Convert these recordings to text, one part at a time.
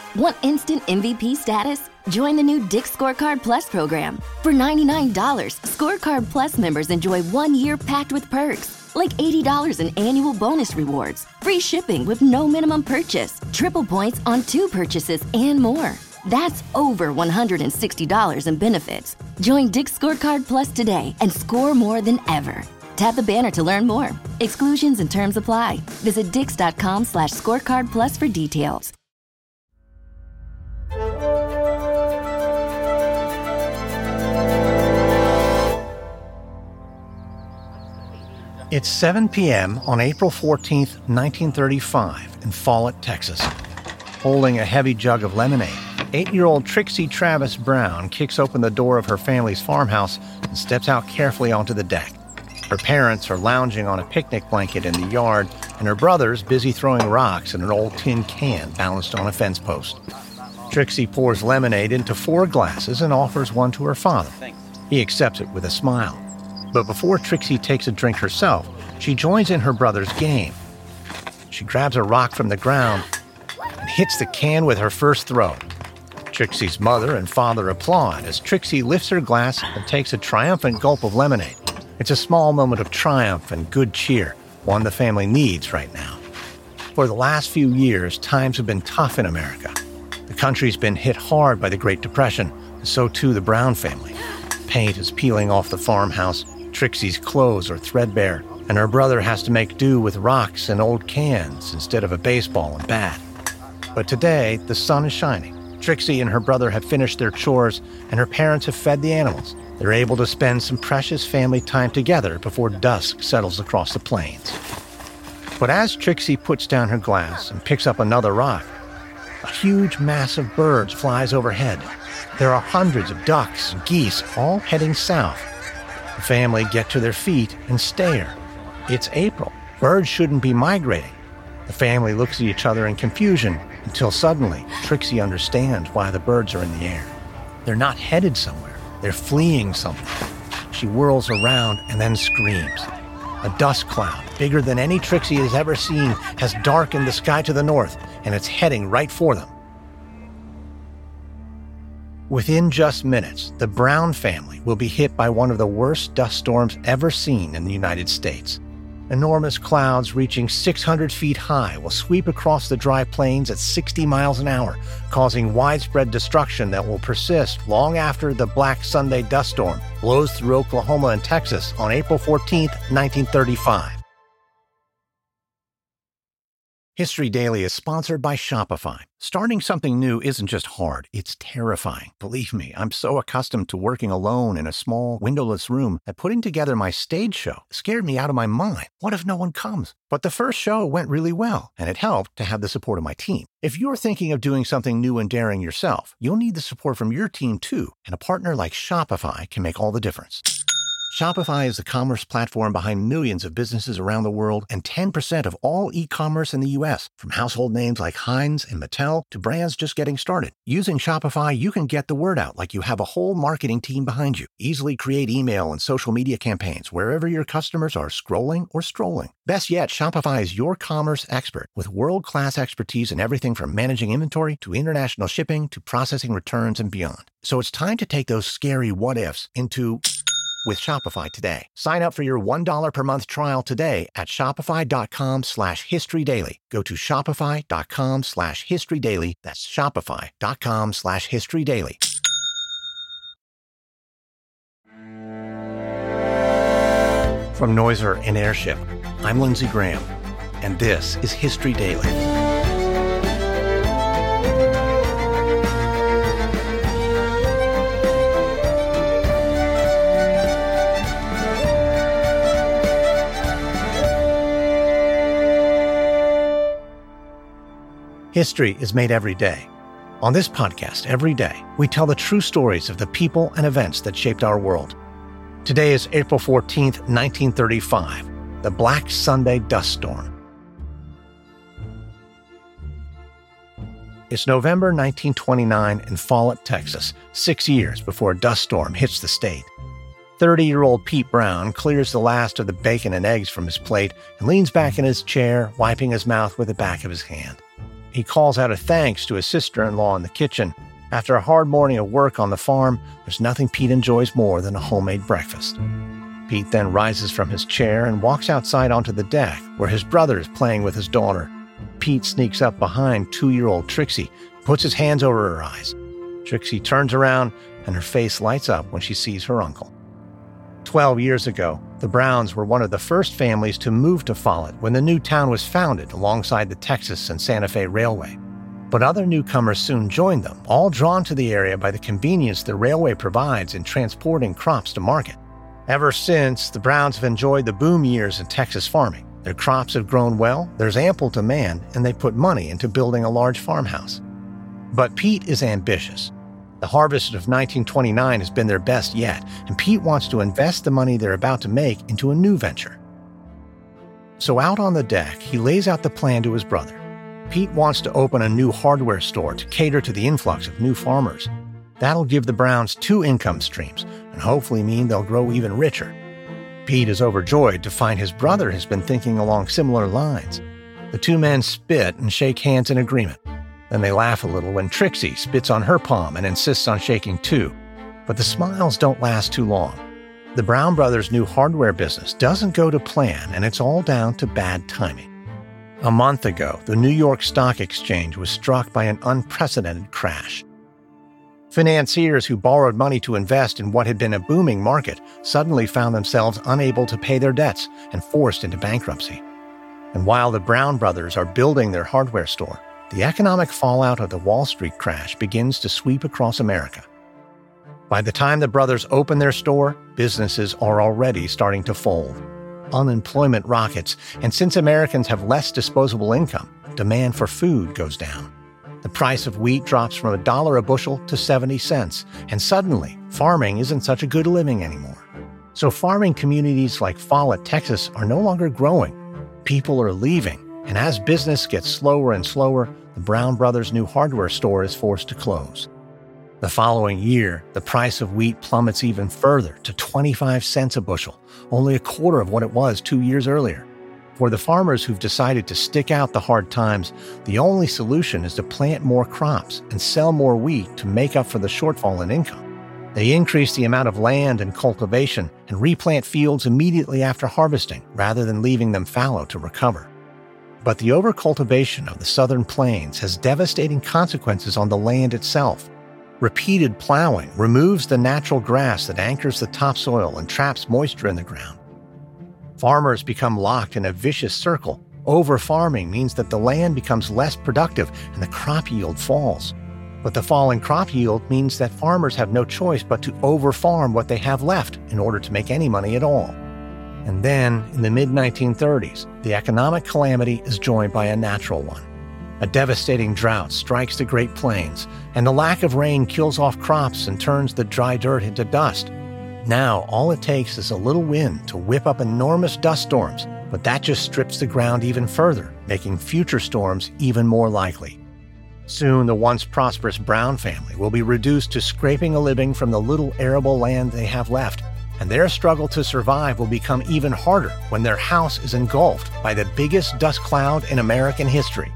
Want instant MVP status? Join the new Dick's Scorecard Plus program. For $99, Scorecard Plus members enjoy 1 year packed with perks, like $80 in annual bonus rewards, free shipping with no minimum purchase, triple points on 2 purchases, and more. That's over $160 in benefits. Join Dick's Scorecard Plus today and score more than ever. Tap the banner to learn more. Exclusions and terms apply. Visit dix.com/scorecardplus for details. It's 7 p.m. on April 14th, 1935 in Follett, Texas. Holding a heavy jug of lemonade, 8-year-old Trixie Travis Brown kicks open the door of her family's farmhouse and steps out carefully onto the deck. Her parents are lounging on a picnic blanket in the yard, and her brother's busy throwing rocks in an old tin can balanced on a fence post. Trixie pours lemonade into 4 glasses and offers one to her father. He accepts it with a smile. But before Trixie takes a drink herself, she joins in her brother's game. She grabs a rock from the ground and hits the can with her first throw. Trixie's mother and father applaud as Trixie lifts her glass and takes a triumphant gulp of lemonade. It's a small moment of triumph and good cheer, one the family needs right now. For the last few years, times have been tough in America. The country's been hit hard by the Great Depression, and so too the Brown family. Paint is peeling off the farmhouse, Trixie's clothes are threadbare, and her brother has to make do with rocks and old cans instead of a baseball and bat. But today, the sun is shining. Trixie and her brother have finished their chores, and her parents have fed the animals. They're able to spend some precious family time together before dusk settles across the plains. But as Trixie puts down her glass and picks up another rock, a huge mass of birds flies overhead. There are hundreds of ducks and geese all heading south. The family get to their feet and stare. It's April. Birds shouldn't be migrating. The family looks at each other in confusion until suddenly Trixie understands why the birds are in the air. They're not headed somewhere. They're fleeing something. She whirls around and then screams. A dust cloud, bigger than any Trixie has ever seen, has darkened the sky to the north, and it's heading right for them. Within just minutes, the Brown family will be hit by one of the worst dust storms ever seen in the United States. Enormous clouds reaching 600 feet high will sweep across the dry plains at 60 miles an hour, causing widespread destruction that will persist long after the Black Sunday dust storm blows through Oklahoma and Texas on April 14, 1935. History Daily is sponsored by Shopify. Starting something new isn't just hard, it's terrifying. Believe me, I'm so accustomed to working alone in a small, windowless room that putting together my stage show scared me out of my mind. What if no one comes? But the first show went really well, and it helped to have the support of my team. If you're thinking of doing something new and daring yourself, you'll need the support from your team too, and a partner like Shopify can make all the difference. Shopify is the commerce platform behind millions of businesses around the world and 10% of all e-commerce in the U.S., from household names like Heinz and Mattel to brands just getting started. Using Shopify, you can get the word out like you have a whole marketing team behind you. Easily create email and social media campaigns wherever your customers are scrolling or strolling. Best yet, Shopify is your commerce expert with world-class expertise in everything from managing inventory to international shipping to processing returns and beyond. So it's time to take those scary what-ifs into with Shopify today. Sign up for your $1 per month trial today at shopify.com/historydaily. Go to shopify.com/historydaily. That's shopify.com/historydaily. From Noiser and Airship, I'm Lindsey Graham, and this is History Daily. History is made every day. On this podcast, every day, we tell the true stories of the people and events that shaped our world. Today is April 14th, 1935, the Black Sunday dust storm. It's November 1929 in Follett, Texas, 6 years before a dust storm hits the state. 30-year-old Pete Brown clears the last of the bacon and eggs from his plate and leans back in his chair, wiping his mouth with the back of his hand. He calls out a thanks to his sister-in-law in the kitchen. After a hard morning of work on the farm, there's nothing Pete enjoys more than a homemade breakfast. Pete then rises from his chair and walks outside onto the deck, where his brother is playing with his daughter. Pete sneaks up behind 2-year-old Trixie, puts his hands over her eyes. Trixie turns around, and her face lights up when she sees her uncle. 12 years ago, the Browns were one of the first families to move to Follett when the new town was founded alongside the Texas and Santa Fe Railway. But other newcomers soon joined them, all drawn to the area by the convenience the railway provides in transporting crops to market. Ever since, the Browns have enjoyed the boom years in Texas farming. Their crops have grown well, there's ample demand, and they put money into building a large farmhouse. But Pete is ambitious. The harvest of 1929 has been their best yet, and Pete wants to invest the money they're about to make into a new venture. So out on the deck, he lays out the plan to his brother. Pete wants to open a new hardware store to cater to the influx of new farmers. That'll give the Browns 2 income streams, and hopefully mean they'll grow even richer. Pete is overjoyed to find his brother has been thinking along similar lines. The 2 men spit and shake hands in agreement. Then they laugh a little when Trixie spits on her palm and insists on shaking too. But the smiles don't last too long. The Brown brothers' new hardware business doesn't go to plan, and it's all down to bad timing. A month ago, the New York Stock Exchange was struck by an unprecedented crash. Financiers who borrowed money to invest in what had been a booming market suddenly found themselves unable to pay their debts and forced into bankruptcy. And while the Brown brothers are building their hardware store, the economic fallout of the Wall Street crash begins to sweep across America. By the time the brothers open their store, businesses are already starting to fold. Unemployment rockets, and since Americans have less disposable income, demand for food goes down. The price of wheat drops from $1 a bushel to 70 cents, and suddenly, farming isn't such a good living anymore. So farming communities like Follett, Texas are no longer growing. People are leaving, and as business gets slower and slower, the Brown brothers' new hardware store is forced to close. The following year, the price of wheat plummets even further to 25 cents a bushel, only a quarter of what it was 2 years earlier. For the farmers who've decided to stick out the hard times, the only solution is to plant more crops and sell more wheat to make up for the shortfall in income. They increase the amount of land and cultivation and replant fields immediately after harvesting, rather than leaving them fallow to recover. But the overcultivation of the southern plains has devastating consequences on the land itself. Repeated plowing removes the natural grass that anchors the topsoil and traps moisture in the ground. Farmers become locked in a vicious circle. Over-farming means that the land becomes less productive and the crop yield falls. But the fall in crop yield means that farmers have no choice but to over-farm what they have left in order to make any money at all. And then, in the mid-1930s, the economic calamity is joined by a natural one. A devastating drought strikes the Great Plains, and the lack of rain kills off crops and turns the dry dirt into dust. Now, all it takes is a little wind to whip up enormous dust storms, but that just strips the ground even further, making future storms even more likely. Soon, the once prosperous Brown family will be reduced to scraping a living from the little arable land they have left, and their struggle to survive will become even harder when their house is engulfed by the biggest dust cloud in American history.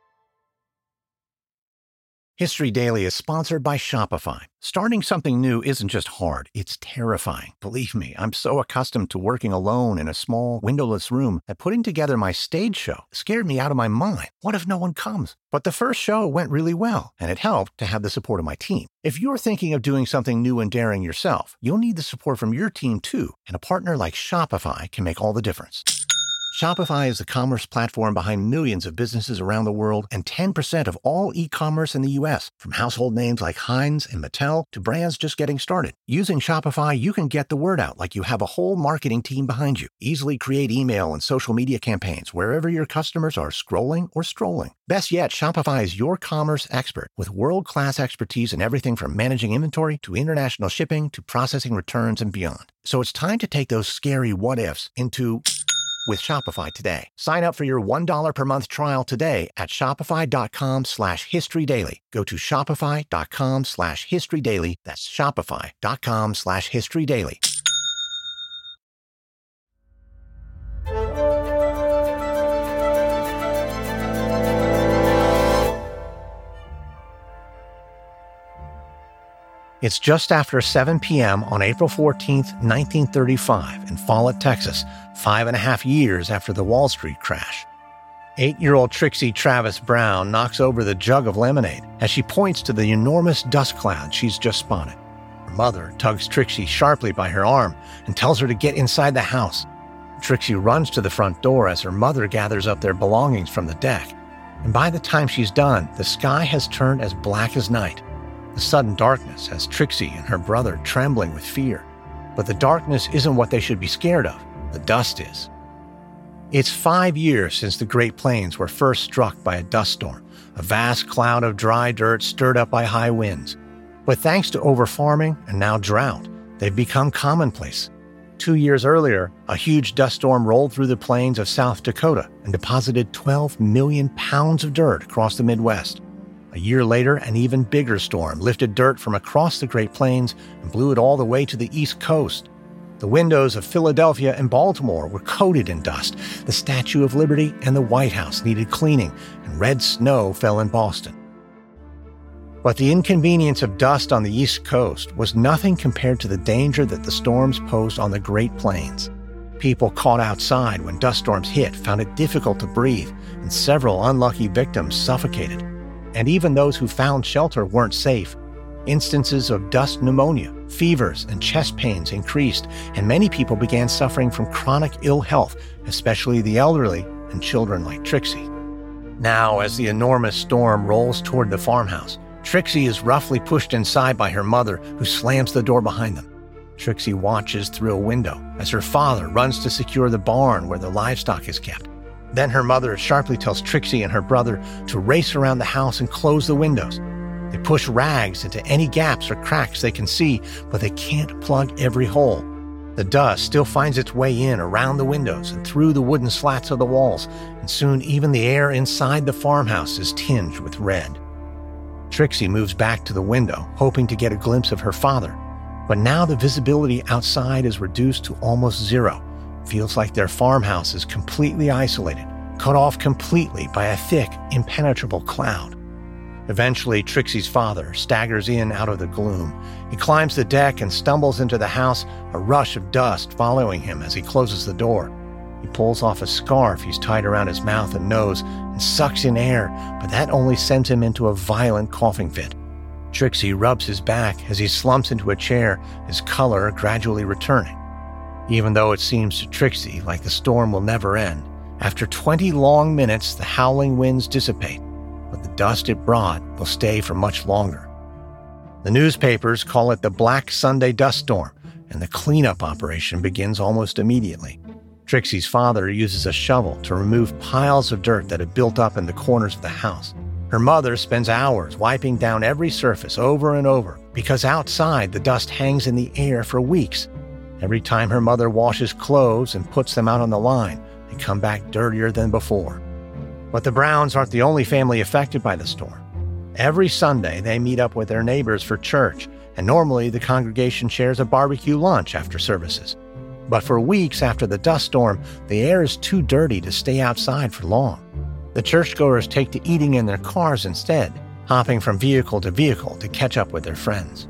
History Daily is sponsored by Shopify. Starting something new isn't just hard, it's terrifying. Believe me, I'm so accustomed to working alone in a small, windowless room that putting together my stage show scared me out of my mind. What if no one comes? But the first show went really well, and it helped to have the support of my team. If you're thinking of doing something new and daring yourself, you'll need the support from your team too, and a partner like Shopify can make all the difference. Shopify is the commerce platform behind millions of businesses around the world and 10% of all e-commerce in the U.S., from household names like Heinz and Mattel to brands just getting started. Using Shopify, you can get the word out like you have a whole marketing team behind you. Easily create email and social media campaigns wherever your customers are scrolling or strolling. Best yet, Shopify is your commerce expert with world-class expertise in everything from managing inventory to international shipping to processing returns and beyond. So it's time to take those scary what-ifs into with Shopify today. Sign up for your $1 per month trial today at shopify.com/historydaily. Go to shopify.com/historydaily. That's shopify.com/historydaily. It's just after 7 p.m. on April 14, 1935, in Follett, Texas, 5.5 years after the Wall Street crash. 8-year-old Trixie Travis Brown knocks over the jug of lemonade as she points to the enormous dust cloud she's just spotted. Her mother tugs Trixie sharply by her arm and tells her to get inside the house. Trixie runs to the front door as her mother gathers up their belongings from the deck. And by the time she's done, the sky has turned as black as night. The sudden darkness has Trixie and her brother trembling with fear. But the darkness isn't what they should be scared of. The dust is. It's 5 years since the Great Plains were first struck by a dust storm, a vast cloud of dry dirt stirred up by high winds. But thanks to over-farming and now drought, they've become commonplace. 2 years earlier, a huge dust storm rolled through the plains of South Dakota and deposited 12 million pounds of dirt across the Midwest. A year later, an even bigger storm lifted dirt from across the Great Plains and blew it all the way to the East Coast. The windows of Philadelphia and Baltimore were coated in dust. The Statue of Liberty and the White House needed cleaning, and red snow fell in Boston. But the inconvenience of dust on the East Coast was nothing compared to the danger that the storms posed on the Great Plains. People caught outside when dust storms hit found it difficult to breathe, and several unlucky victims suffocated. And even those who found shelter weren't safe. Instances of dust pneumonia, fevers, and chest pains increased, and many people began suffering from chronic ill health, especially the elderly and children like Trixie. Now, as the enormous storm rolls toward the farmhouse, Trixie is roughly pushed inside by her mother, who slams the door behind them. Trixie watches through a window as her father runs to secure the barn where the livestock is kept. Then her mother sharply tells Trixie and her brother to race around the house and close the windows. They push rags into any gaps or cracks they can see, but they can't plug every hole. The dust still finds its way in around the windows and through the wooden slats of the walls, and soon even the air inside the farmhouse is tinged with red. Trixie moves back to the window, hoping to get a glimpse of her father. But now the visibility outside is reduced to almost zero. Feels like their farmhouse is completely isolated, cut off completely by a thick, impenetrable cloud. Eventually, Trixie's father staggers in out of the gloom. He climbs the deck and stumbles into the house, a rush of dust following him as he closes the door. He pulls off a scarf he's tied around his mouth and nose and sucks in air, but that only sends him into a violent coughing fit. Trixie rubs his back as he slumps into a chair, his color gradually returning. Even though it seems to Trixie like the storm will never end, after 20 long minutes the howling winds dissipate, but the dust it brought will stay for much longer. The newspapers call it the Black Sunday dust storm, and the cleanup operation begins almost immediately. Trixie's father uses a shovel to remove piles of dirt that had built up in the corners of the house. Her mother spends hours wiping down every surface over and over because outside the dust hangs in the air for weeks. Every time her mother washes clothes and puts them out on the line, they come back dirtier than before. But the Browns aren't the only family affected by the storm. Every Sunday, they meet up with their neighbors for church, and normally the congregation shares a barbecue lunch after services. But for weeks after the dust storm, the air is too dirty to stay outside for long. The churchgoers take to eating in their cars instead, hopping from vehicle to catch up with their friends.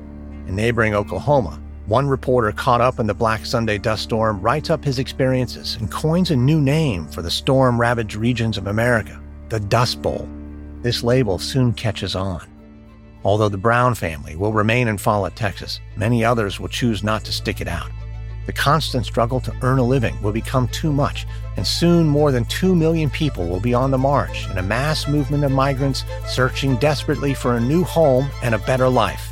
In neighboring Oklahoma, one reporter caught up in the Black Sunday dust storm writes up his experiences and coins a new name for the storm-ravaged regions of America, the Dust Bowl. This label soon catches on. Although the Brown family will remain in Follett, Texas, many others will choose not to stick it out. The constant struggle to earn a living will become too much, and soon more than 2 million people will be on the march in a mass movement of migrants searching desperately for a new home and a better life.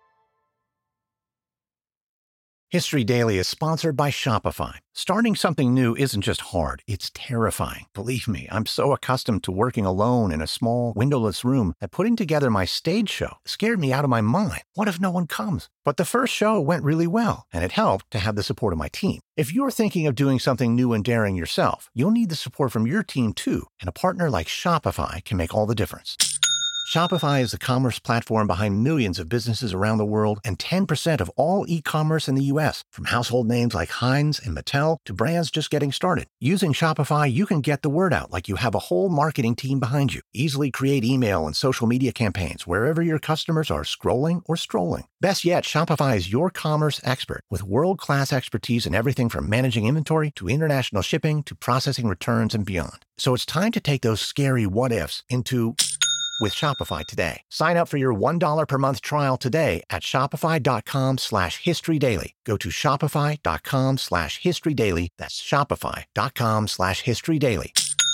History Daily is sponsored by Shopify. Starting something new isn't just hard, it's terrifying. Believe me, I'm so accustomed to working alone in a small, windowless room that putting together my stage show scared me out of my mind. What if no one comes? But the first show went really well, and it helped to have the support of my team. If you're thinking of doing something new and daring yourself, you'll need the support from your team too, and a partner like Shopify can make all the difference. Shopify is the commerce platform behind millions of businesses around the world and 10% of all e-commerce in the U.S., from household names like Heinz and Mattel to brands just getting started. Using Shopify, you can get the word out like you have a whole marketing team behind you. Easily create email and social media campaigns wherever your customers are scrolling or strolling. Best yet, Shopify is your commerce expert with world-class expertise in everything from managing inventory to international shipping to processing returns and beyond. So it's time to take those scary what-ifs into with Shopify today. Sign up for your $1 per month trial today at shopify.com/historydaily. Go to shopify.com/historydaily. That's shopify.com/historydaily.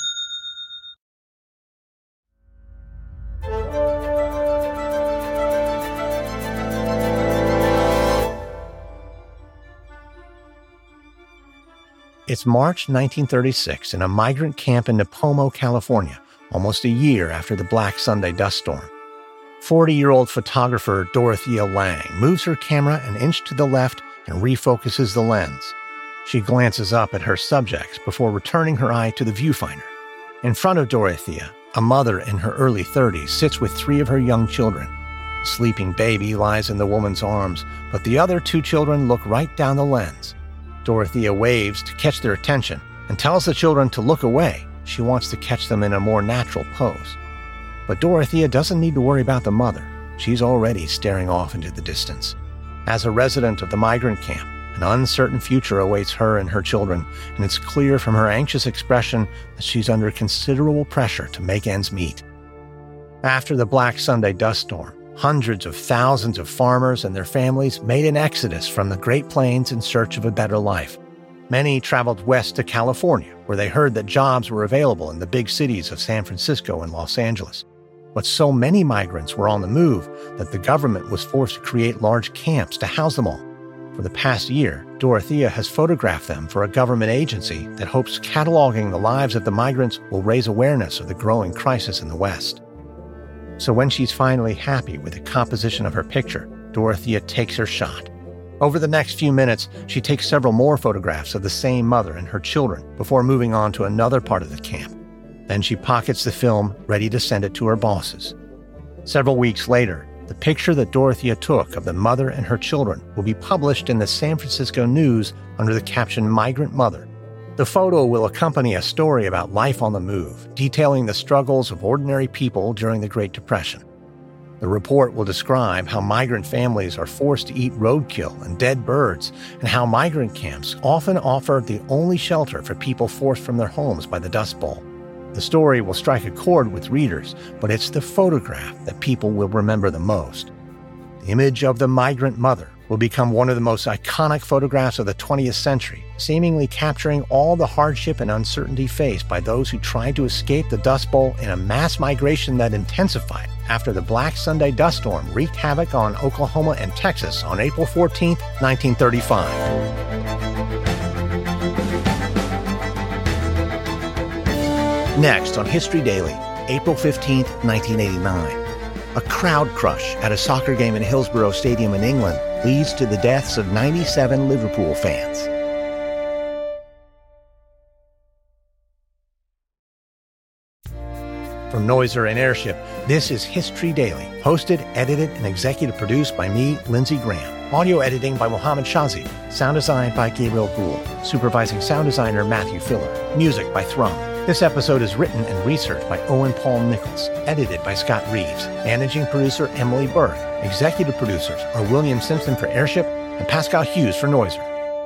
It's March 1936 in a migrant camp in Nipomo, California, almost a year after the Black Sunday dust storm. 40-year-old photographer Dorothea Lange moves her camera an inch to the left and refocuses the lens. She glances up at her subjects before returning her eye to the viewfinder. In front of Dorothea, a mother in her early 30s sits with 3 of her young children. A sleeping baby lies in the woman's arms, but the other 2 children look right down the lens. Dorothea waves to catch their attention and tells the children to look away. She wants to catch them in a more natural pose. But Dorothea doesn't need to worry about the mother. She's already staring off into the distance. As a resident of the migrant camp, an uncertain future awaits her and her children, and it's clear from her anxious expression that she's under considerable pressure to make ends meet. After the Black Sunday dust storm, hundreds of thousands of farmers and their families made an exodus from the Great Plains in search of a better life. Many traveled west to California, where they heard that jobs were available in the big cities of San Francisco and Los Angeles. But so many migrants were on the move that the government was forced to create large camps to house them all. For the past year, Dorothea has photographed them for a government agency that hopes cataloging the lives of the migrants will raise awareness of the growing crisis in the West. So when she's finally happy with the composition of her picture, Dorothea takes her shot. Over the next few minutes, she takes several more photographs of the same mother and her children before moving on to another part of the camp. Then she pockets the film, ready to send it to her bosses. Several weeks later, the picture that Dorothea took of the mother and her children will be published in the San Francisco News under the caption "Migrant Mother." The photo will accompany a story about life on the move, detailing the struggles of ordinary people during the Great Depression. The report will describe how migrant families are forced to eat roadkill and dead birds, and how migrant camps often offer the only shelter for people forced from their homes by the Dust Bowl. The story will strike a chord with readers, but it's the photograph that people will remember the most. The image of the migrant mother will become one of the most iconic photographs of the 20th century, seemingly capturing all the hardship and uncertainty faced by those who tried to escape the Dust Bowl in a mass migration that intensified after the Black Sunday dust storm wreaked havoc on Oklahoma and Texas on April 14, 1935. Next on History Daily, April 15, 1989. A crowd crush at a soccer game in Hillsborough Stadium in England leads to the deaths of 97 Liverpool fans. From Noiser and Airship, this is History Daily, hosted, edited, and executive produced by me, Lindsey Graham. Audio editing by Mohammed Shazi. Sound design by Gabriel Gould. Supervising sound designer Matthew Filler. Music by Thrum. This episode is written and researched by Owen Paul Nichols. Edited by Scott Reeves. Managing producer Emily Burke. Executive producers are William Simpson for Airship and Pascal Hughes for Noiser.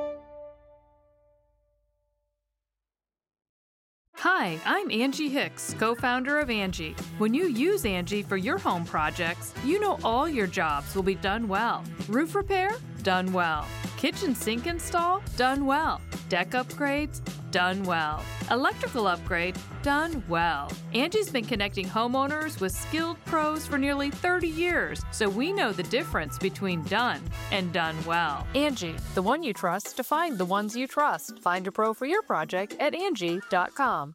Hi, I'm Angie Hicks, co-founder of Angie. When you use Angie for your home projects, you know all your jobs will be done well. Roof repair? Done well. Kitchen sink install? Done well. Deck upgrades? Done well. Electrical upgrade? Done well. Angie's been connecting homeowners with skilled pros for nearly 30 years, so we know the difference between done and done well. Angie, the one you trust to find the ones you trust. Find a pro for your project at Angie.com.